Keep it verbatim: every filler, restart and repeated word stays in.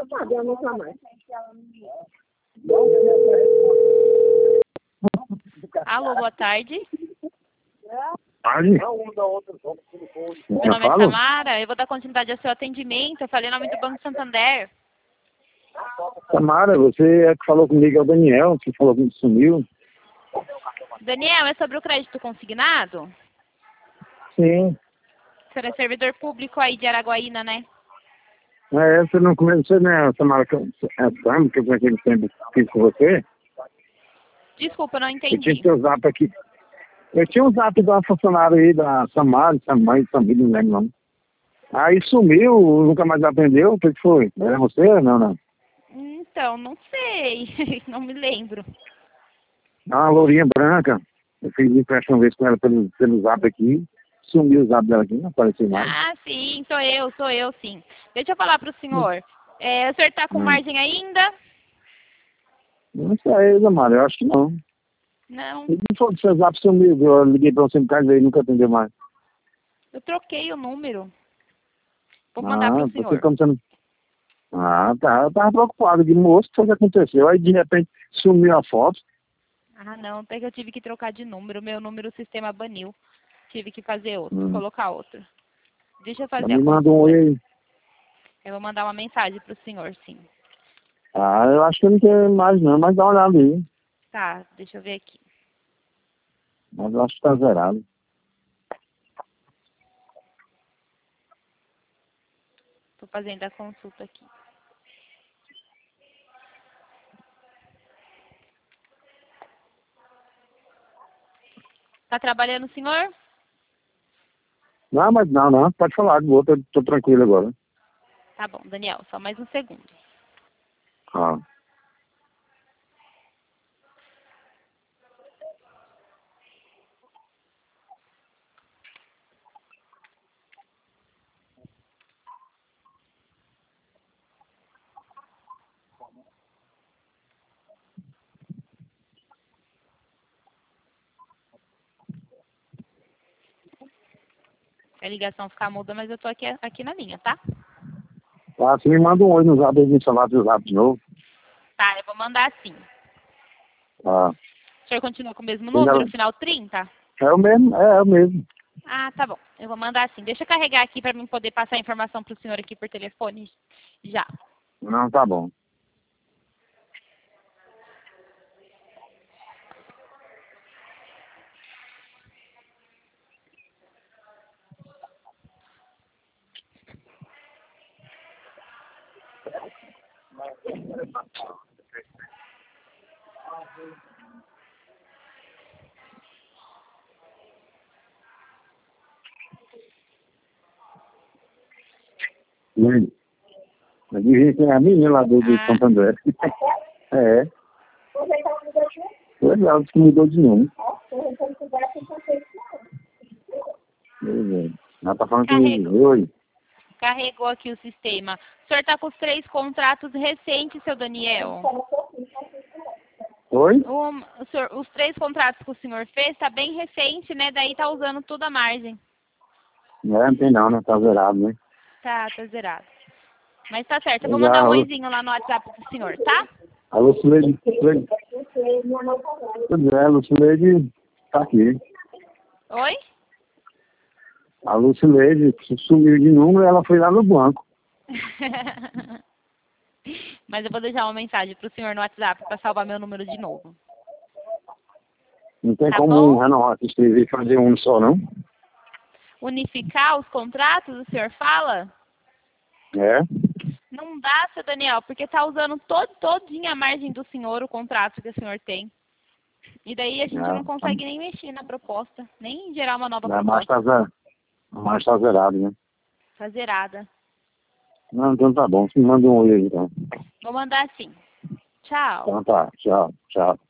ela sabe, ela não sabe mais. Alô, boa tarde. Tarde. Meu nome é Samara, eu vou dar continuidade ao seu atendimento. Eu falei em nome do Banco Santander. Samara, você é que falou comigo, é o Daniel, que falou que sumiu. Daniel, é sobre o crédito consignado? Sim. O senhor é servidor público aí de Araguaína, né? É, você não começou, né, Samara, que eu- é Sam, que eu conheci aquele tempo que fiz com você? Desculpa, eu não Eu tinha entendi. seu zap aqui. Eu tinha um zap de uma funcionária aí da Samara, Samara, Samara, não lembro não. Aí sumiu, nunca mais atendeu, o que que foi? Era você? Não, não. Então, não sei. Não me lembro. É uma lourinha branca. Eu fiz impressão uma vez com ela pelo, pelo zap aqui. Sumiu o zap dela aqui, não apareceu mais. Ah, sim, sou eu, sou eu, sim. Deixa eu falar para o senhor. É, o senhor está com Hum. margem ainda? Não sei, Samara, eu acho que não. Não. E se for do seu zap sumiu, eu liguei pra você em casa e nunca atendeu mais. Eu troquei o número. Vou mandar para Ah, o você senhor. como você não... Ah, tá. Eu tava preocupado, de moço, o que aconteceu? Aí de repente sumiu a foto. Ah, não, até que eu tive que trocar de número. Meu número o sistema baniu. Tive que fazer outro, Hum. colocar outro. Deixa eu Ela fazer a me manda um consulta. oi aí. Eu vou mandar uma mensagem para o senhor, sim. Ah, eu acho que eu não tenho mais não, mas dá uma olhada aí. Tá, deixa eu ver aqui. Mas eu acho que tá zerado. Tô fazendo a consulta aqui. Tá trabalhando o senhor? Não, mas não, não. Pode falar, de boa, tô, tô tranquilo agora. Tá bom, Daniel, só mais um segundo. Ah. Se a ligação ficar muda, mas eu tô aqui, aqui na linha, tá? Ah, você me manda um oi no zap aí, me falar do zap de novo. Tá, eu vou mandar sim. Ah. O senhor continua com o mesmo Ainda- número, final trinta? É o mesmo, é, é o mesmo. Ah, tá bom. Eu vou mandar sim. Deixa eu carregar aqui para mim poder passar a informação pro senhor aqui por telefone já. Não, tá bom. Hum. Eu devia ser a menina lá do, do Ah, Santo André. É. Pois é, ela disse que mudou de nome. Pois é. Ela tá falando que... carregou. Oi. Carregou aqui o sistema. O senhor tá com os três contratos recentes, seu Daniel? Oi? O, o senhor, os três contratos que o senhor fez tá bem recente, né? Daí tá usando toda a margem. Não, não tem não, né? Tá zerado, né? Tá, tá zerado. Mas tá certo. Eu vou Eu já... mandar um oizinho lá no WhatsApp pro senhor, tá? A Lucileide... Lucileide... Pois é, a Lucileide tá aqui. Oi? A Lucileide sumiu de número e ela foi lá no banco. Mas eu vou deixar uma mensagem pro senhor no WhatsApp para salvar meu número de novo. Não tem Tá como bom? renovar, se escrever e fazer um só, não? Unificar os contratos, o senhor fala? É? Não dá, seu Daniel, porque tá usando todo, todinha a margem do senhor, o contrato que o senhor tem. E daí a gente É, não consegue nem mexer na proposta, nem gerar uma nova tá, mas tá proposta. zerado. Mas tá zerado, né? Tá zerada. Não, então tá bom. Você me manda um oi aí, então. Vou mandar sim. Tchau. Então tá. Tchau, tchau.